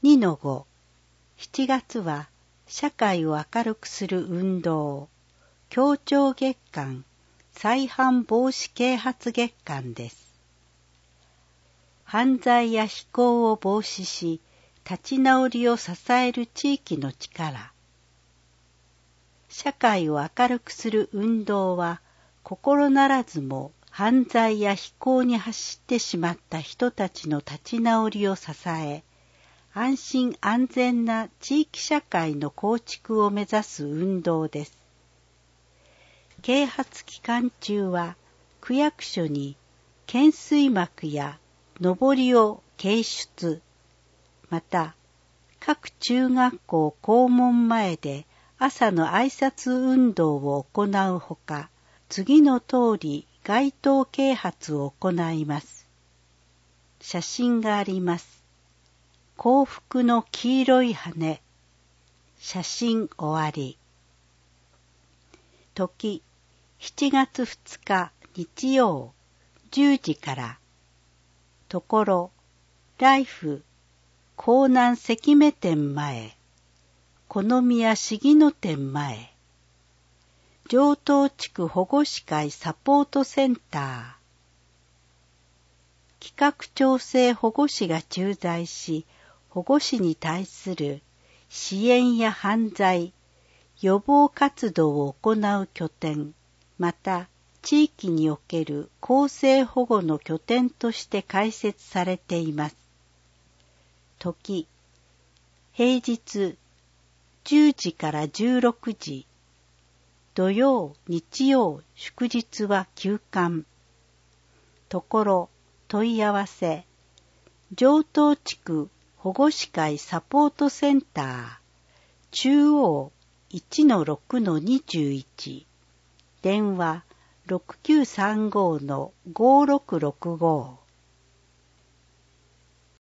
2-5 7月は社会を明るくする運動協調月間再犯防止啓発月間です。犯罪や非行を防止し立ち直りを支える地域の力。社会を明るくする運動は心ならずも犯罪や非行に走ってしまった人たちの立ち直りを支え、安心安全な地域社会の構築を目指す運動です。啓発期間中は区役所に懸垂幕や上りを掲出、また各中学校校門前で朝の挨拶運動を行うほか、次の通り街頭啓発を行います。写真があります。幸福の黄色い羽。写真終わり。時、7月2日日曜10時から。ところ、ライフ、江南関目店前、此宮重野店前、城東地区保護司会サポートセンター、企画調整保護士が駐在し、保護士に対する支援や犯罪、予防活動を行う拠点、また地域における更生保護の拠点として開設されています。時、平日10時から16時、土曜、日曜、祝日は休館。ところ、問い合わせ、城東地区保護司会サポートセンター、中央 1-6-21、電話 6935-5665